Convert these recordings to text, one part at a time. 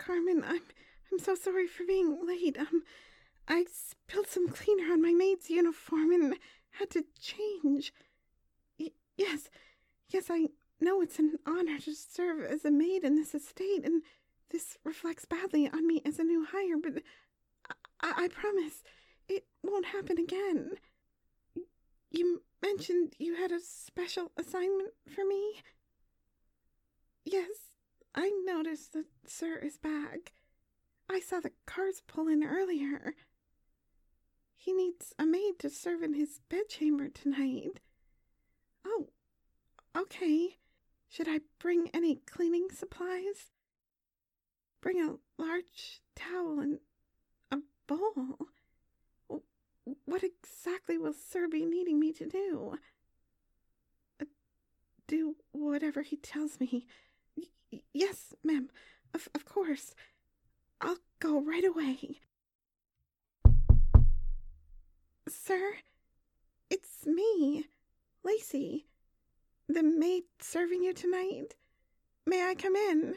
Carmen, I'm so sorry for being late. I spilled some cleaner on my maid's uniform and had to change. Yes, I know it's an honor to serve as a maid in this estate, and this reflects badly on me as a new hire, but I promise it won't happen again. You mentioned you had a special assignment for me? Yes, I noticed that Sir is back. I saw the cars pull in earlier. He needs a maid to serve in his bedchamber tonight. Oh, okay. Should I bring any cleaning supplies? Bring a large towel and a bowl? What exactly will Sir be needing me to do? Do whatever he tells me. Yes, ma'am. Of course. I'll go right away. Sir, it's me, Lacey, the maid serving you tonight. May I come in?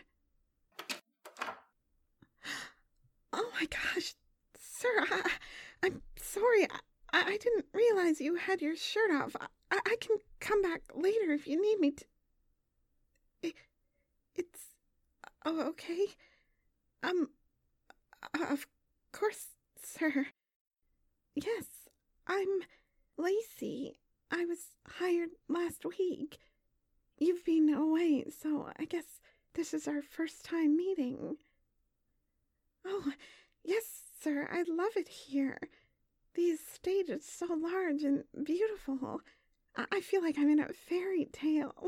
Oh my gosh, sir, I'm sorry. I didn't realize you had your shirt off. I can come back later if you need me to. It's... Oh, okay. Of course, sir. Yes, I'm Lacey. I was hired last week. You've been away, so I guess this is our first time meeting. Oh, yes, sir, I love it here. The estate is so large and beautiful. I feel like I'm in a fairy tale.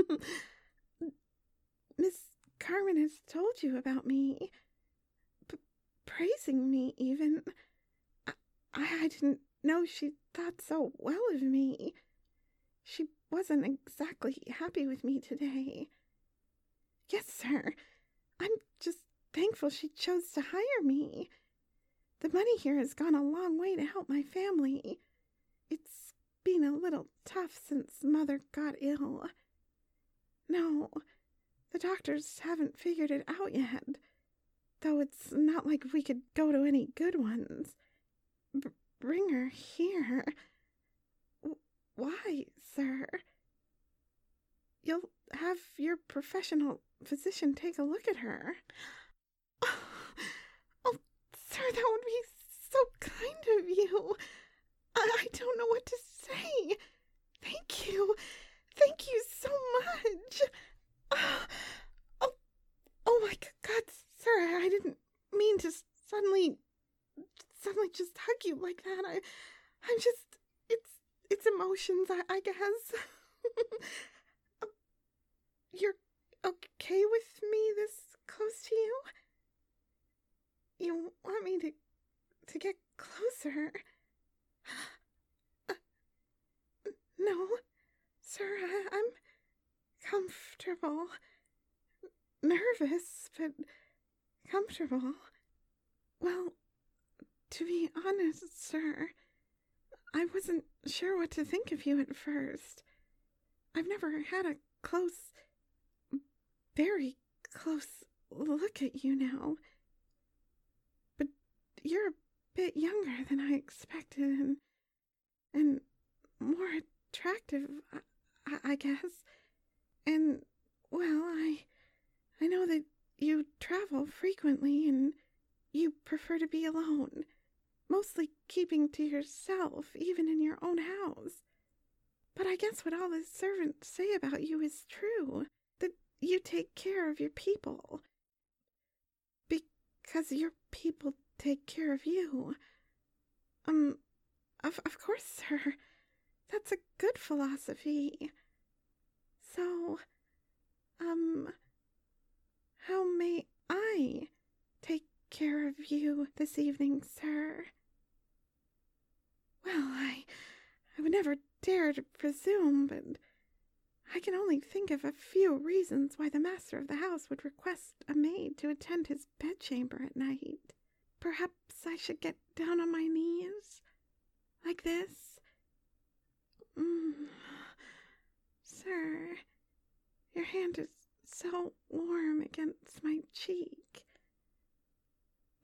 Miss Carmen has told you about me. Praising me, even. I didn't know she thought so well of me. She wasn't exactly happy with me today. Yes, sir. I'm just thankful she chose to hire me. The money here has gone a long way to help my family. It's been a little tough since Mother got ill. No, the doctors haven't figured it out yet, though it's not like we could go to any good ones. Bring her here. Why, sir? You'll have your professional physician take a look at her. Oh, sir, that would be so kind of you. I don't know what to say. Thank you. Thank you so much. Oh my God, sir, I didn't mean to suddenly just hug you like that. I'm just, it's emotions, I guess. You're okay with me this close to you? You want me to get closer? No, sir, I'm comfortable. Nervous, but comfortable. Well, to be honest, sir, I wasn't sure what to think of you at first. I've never had a close, very close look at you now. But you're a bit younger than I expected and more attractive, I guess. And, well, I know that you travel frequently and you prefer to be alone, mostly keeping to yourself, even in your own house. But I guess what all the servants say about you is true, that you take care of your people. Because your people take care of you. Of course, sir. That's a good philosophy. So, how may I take care of you this evening, sir? Well, I would never dare to presume, but I can only think of a few reasons why the master of the house would request a maid to attend his bedchamber at night. Perhaps I should get down on my knees, like this. Sir, your hand is so warm against my cheek.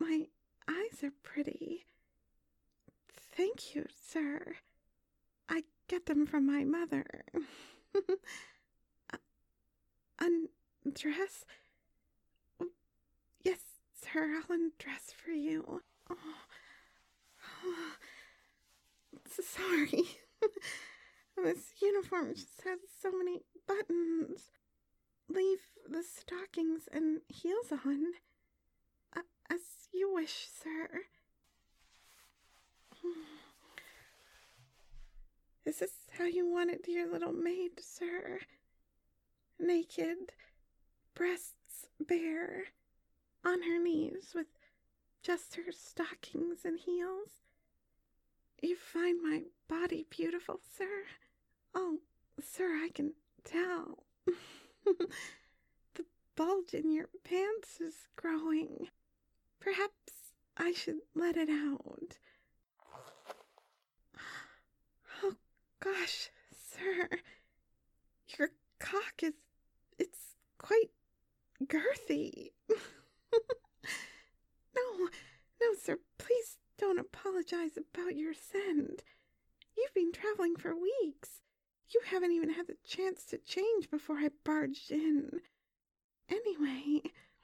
my eyes are pretty. Thank you, sir. I get them from my mother. Undress? Yes, sir, I'll undress for you. Oh. Sorry. This uniform just has so many buttons. Leave the stockings and heels on. As you wish, sir. Is this how you wanted your little maid, sir? Naked, breasts bare, on her knees with just her stockings and heels? You find my body beautiful, sir? Oh, sir, I can tell. The bulge in your pants is growing. Perhaps I should let it out. Oh, gosh, sir. Your cock it's quite girthy. No, sir, please don't apologize about your send. You've been traveling for weeks. You haven't even had the chance to change before I barged in. Anyway,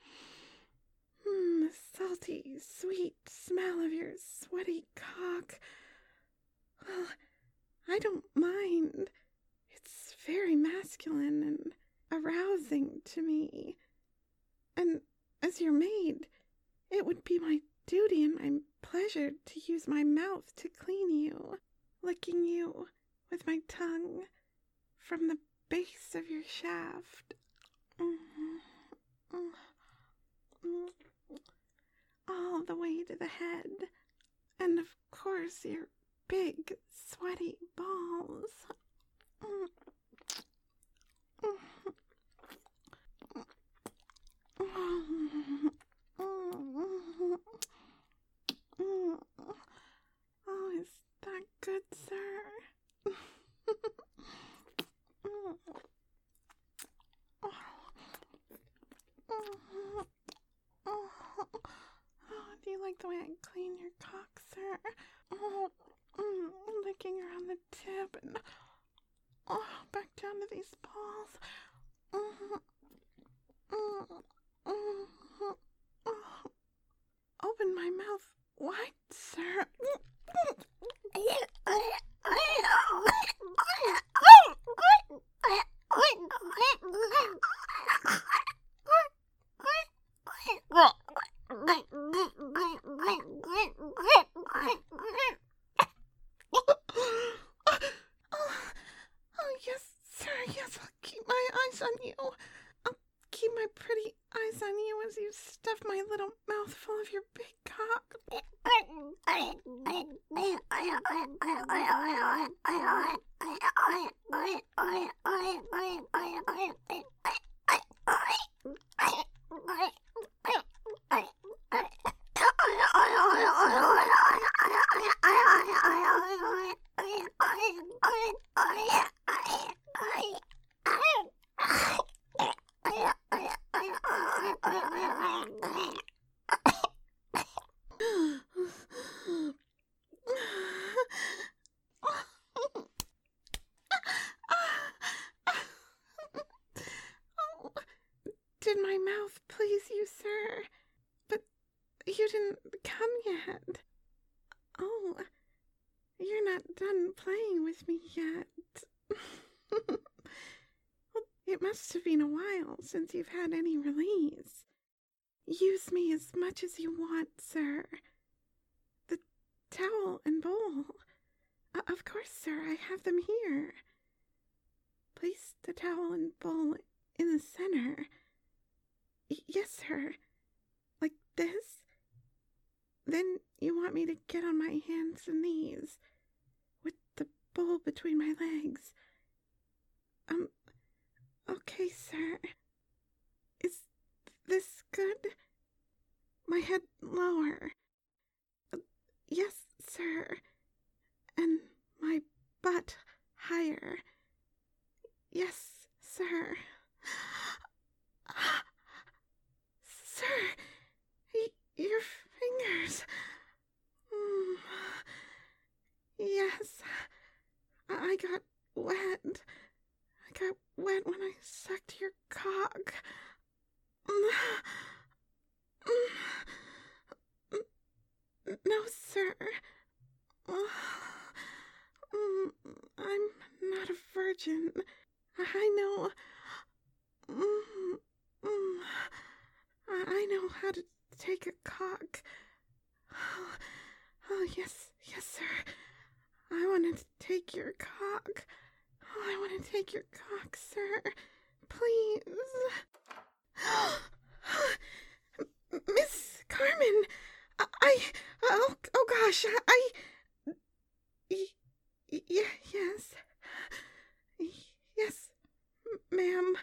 the salty, sweet smell of your sweaty cock. Well, I don't mind. It's very masculine and arousing to me. And as your maid, it would be my duty and my pleasure to use my mouth to clean you, licking you with my tongue from the base of your shaft. All the way to the head. And of course your big, sweaty balls. Oh, is that good, sir? Do you like the way I clean your cock, sir? Licking around the tip and back down to these balls. Open my mouth wide, sir. Oh, yes, sir, yes, I'll keep my eyes on you. I'll keep my pretty eyes on you as you stuff my little mouth full of your big cock. Did my mouth please you, sir? But you didn't come yet. Oh, you're not done playing with me yet. Well, it must have been a while since you've had any release. Use me as much as you want, sir. The towel and bowl. Of course, sir, I have them here. Place the towel and bowl in the center. Yes, sir. Like this? Then you want me to get on my hands and knees with the bowl between my legs. Okay, sir. Is this good? My head lower. Yes, sir. And my butt higher. Yes, sir. Sir, your I know how to take a cock. Oh, yes, sir. I want to take your cock. Oh, I want to take your cock, sir. Please. Miss Carmen, oh gosh, yes. Yes, ma'am.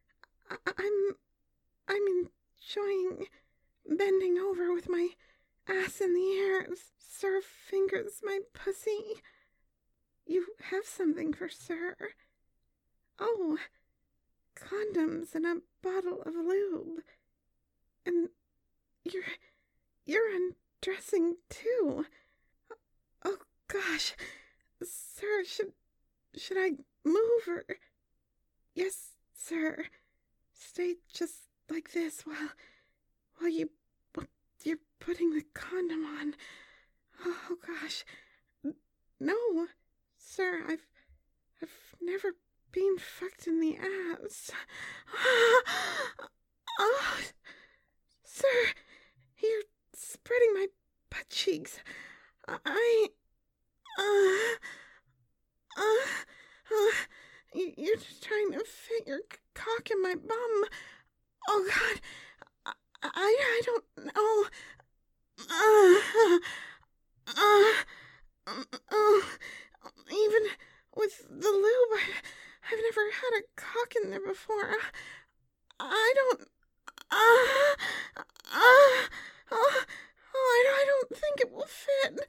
I'm enjoying bending over with my ass in the air. Sir fingers my pussy. You have something for sir. Oh, condoms and a bottle of lube. And you're undressing too. Oh gosh, sir, should I move or? Yes, sir. Stay just like this while you're putting the condom on. Oh gosh, no, sir. I've never been fucked in the ass. Oh, sir, you're spreading my butt cheeks. You're just trying to fit your cock in my bum. Oh God, I don't know. Even with the lube, I've never had a cock in there before. I don't. I don't think it will fit.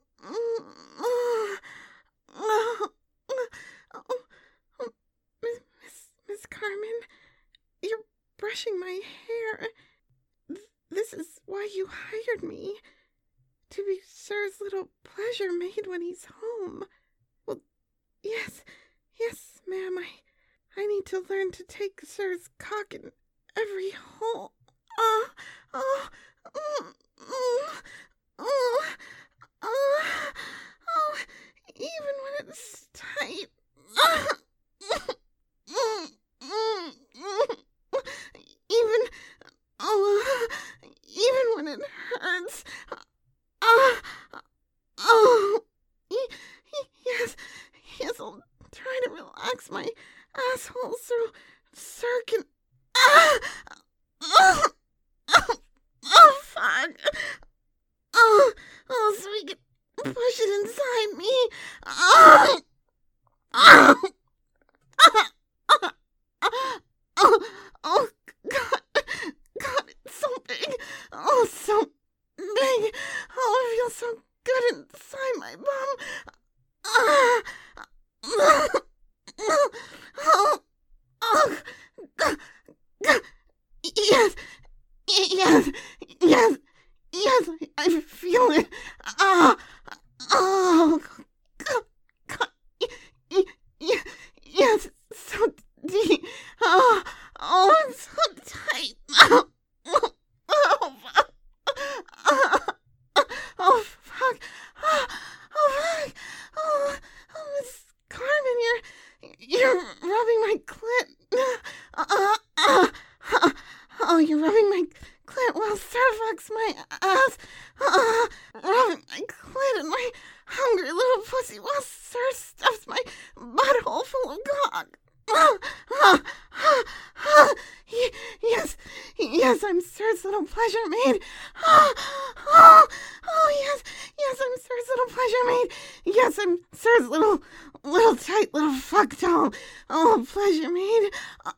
Miss Carmen, you're brushing my hair. This is why you hired me. To be sir's little pleasure maid when he's home. Well, yes, ma'am, I need to learn to take sir's cock in every hole. Even when it's tight. Even when it hurts. Yes, I'll try to relax my asshole so sir can. Fuck. So he can push it inside me. Oh, God, it's so big. Oh, so big. Oh, it feels so good inside my bum. Yes, I feel it. Yes, it's so deep. It's so tight. Fuck. Miss Carmen, you're rubbing my clit. You're rubbing my clit while sir fucks my ass. Rubbing my clit and my hungry little pussy while sir stuffs my butthole full of cock. Yes, I'm sir's little pleasure maid. Yes, I'm sir's little pleasure maid. Yes, I'm sir's little tight little fuck doll. Oh, pleasure maid.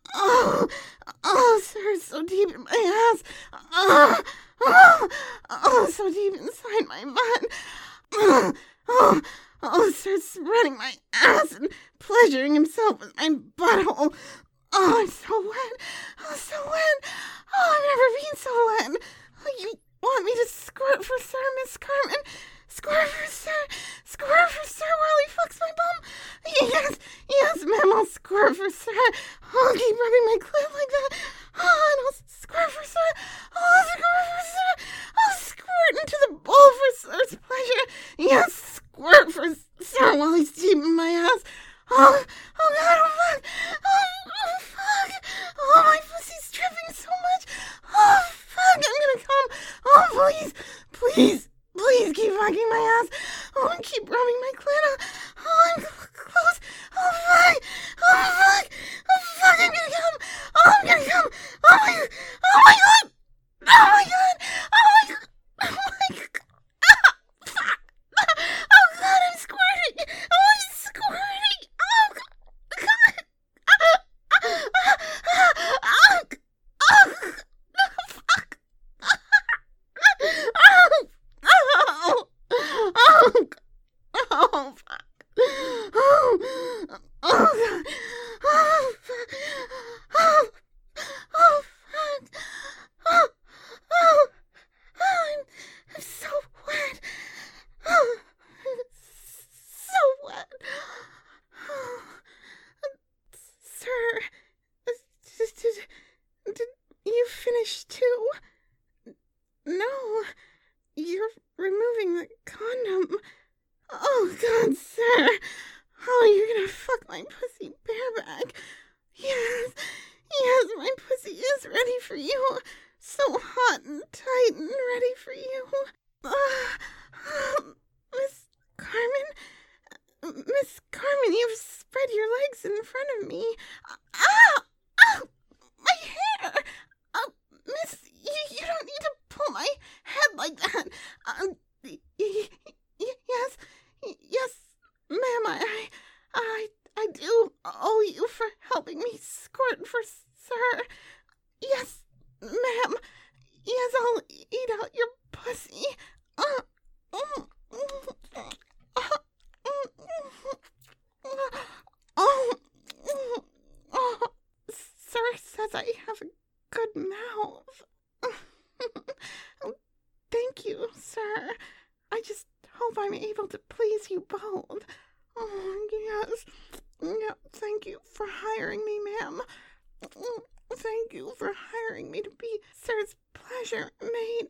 Sir's so deep in my ass. So deep inside my butt. Sir's spreading my ass and pleasuring himself with my butthole. I'm so wet. I've never been so wet. You want me to squirt for sir, Miss Carmen? Squirt for sir while he fucks my bum? Yes, ma'am, I'll squirt for sir. I'll keep rubbing my clit like that. And I'll squirt for sir. I'll squirt into the bowl for sir's pleasure. Yes, squirt for sir while he's deep in my ass. Oh God, fuck. Oh, my pussy's dripping so much. Oh, fuck. removing the condom. Oh, God, sir. Oh, you're gonna fuck my pussy bareback. Yes, yes, my pussy is ready for you. So hot and tight and ready for you. Miss Carmen? Miss Carmen, you've spread your legs in front of me. Ah! Oh, my hair! Miss, you don't need to pull my head like that. Yes, yes, ma'am, I do owe you for helping me squirt for sir. Yes, ma'am. Yes, I'll eat out your pussy. Sir says I have a good mouth. Thank you, sir. I just hope I'm able to please you both. Oh, yes. Yeah, thank you for hiring me, ma'am. Thank you for hiring me to be sir's pleasure maid.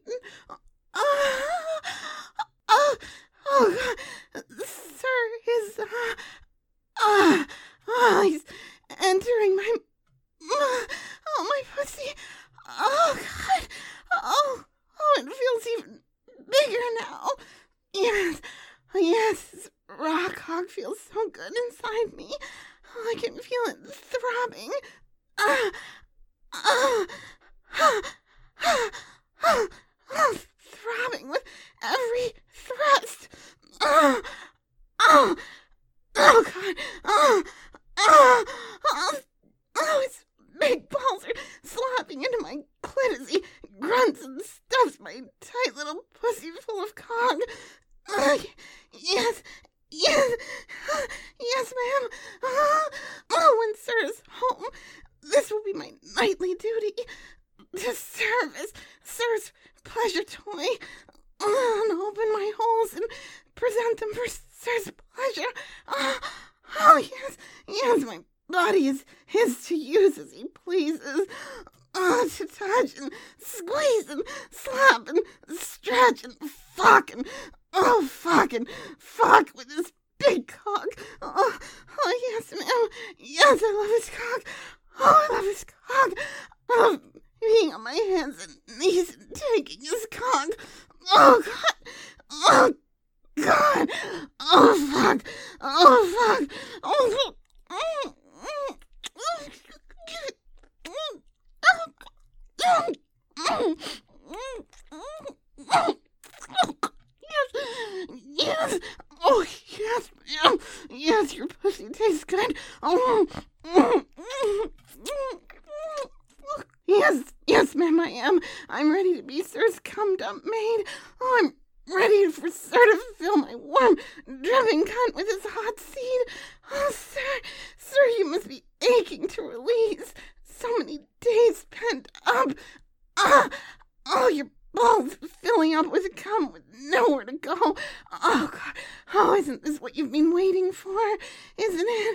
God. Sir is, he's entering my pussy. Oh, God. Oh, it feels even bigger now. Yes, his raw cock feels so good inside me. I can feel it throbbing. Throbbing with every thrust. Oh, God. His big balls are slapping into my clit as he grunts and stuffs my tight little pussy full of cock. Yes, ma'am. When sir is home, this will be my nightly duty, to serve as sir's pleasure toy, and open my holes and present them for sir's pleasure. Yes, my body is his to use as he pleases. To touch and squeeze and slap and stretch and fuck and fuck with his big cock. Oh, yes, ma'am. Yes, I love his cock. Oh, I love his cock. I love being on my hands and knees and taking his cock. Oh, God. Oh, God. Oh, fuck. Oh, fuck. Oh, Yes. Oh, yes, ma'am. Yes, your pussy tastes good. Yes, ma'am, I am. I'm ready to be sir's cum-dump maid. Oh, I'm ready for sir to fill my warm, dripping cunt with his hot seed. Oh, sir, you must be aching to release. So many days pent up. Oh, your balls filling up with cum with nowhere to go. Oh, God. Oh, isn't this what you've been waiting for? Isn't it?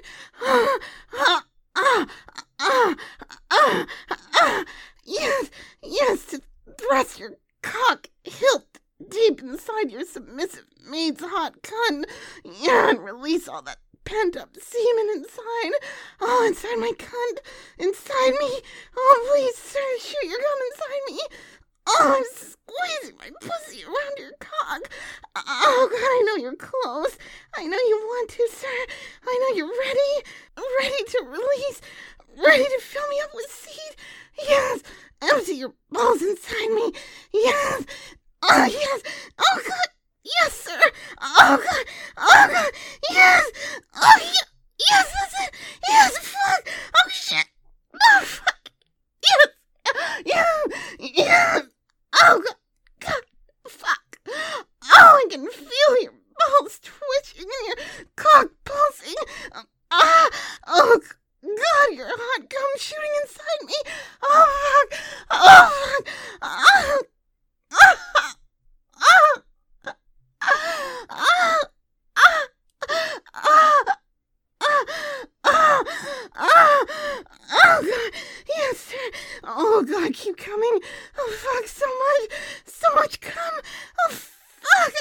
Yes, to thrust your cock hilt deep inside your submissive maid's hot cunt. Yeah, and release all that pent-up semen inside. Oh, inside my cunt. Inside me. Oh, please, sir, shoot your gun inside me. Oh, I'm squeezing my pussy around your cock. Oh, God, I know you're close. I know you want to, sir. I know you're ready to release, ready to fill me up with seed. Yes, empty your balls inside me. Yes. Oh, yes. Oh, God. Yes, sir. Oh, God. Oh, God. Yes. Oh, yes, that's it. Yes, fuck. Oh, shit. Oh, fuck. Yes. Yes. Oh, God, fuck. Oh, I can feel your balls twitching and your cock pulsing. Oh, God, your hot gum shooting inside me. Oh, fuck. Oh, fuck. Oh, God. Yes, sir. Oh, God, keep coming. Oh, fuck, so much cum. Oh, fuck.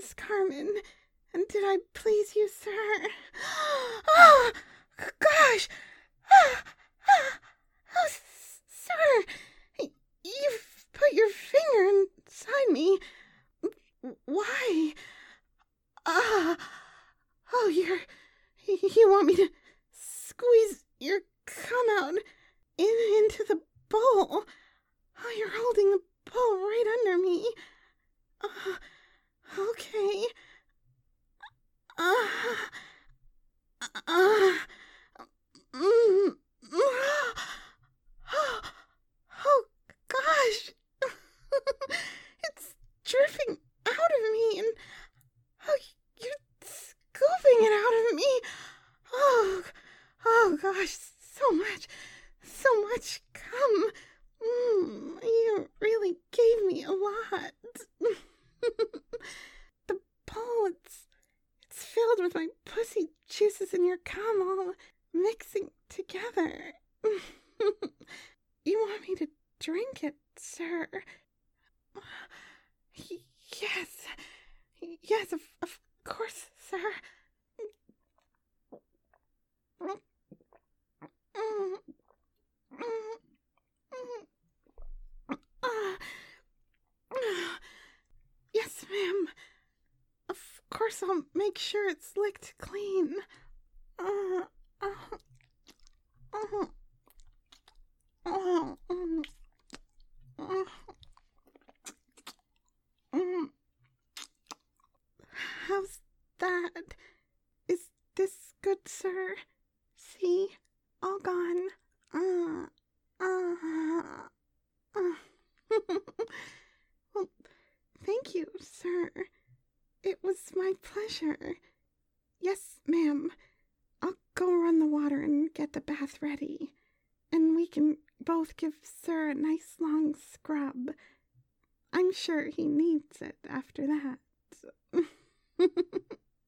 Miss Carmen. And did I please you, sir? Oh, gosh! Oh, sir! You've put your finger inside me. Why? Oh, you want me to squeeze your cum out into the bowl? Oh, you're holding the bowl right under me. Okay. Oh, gosh. It's dripping out of me, and you're scooping it out of me. Oh gosh, so much cum. You really gave me a lot. The bowl, it's filled with my pussy juices and your cum all mixing together. You want me to drink it, sir? Yes, of course, sir. Yes, ma'am. Of course, I'll make sure it's licked clean. How's that? Is this good, sir? See? All gone. Well, thank you, sir. It was my pleasure. Yes, ma'am. I'll go run the water and get the bath ready. And we can both give sir a nice long scrub. I'm sure he needs it after that.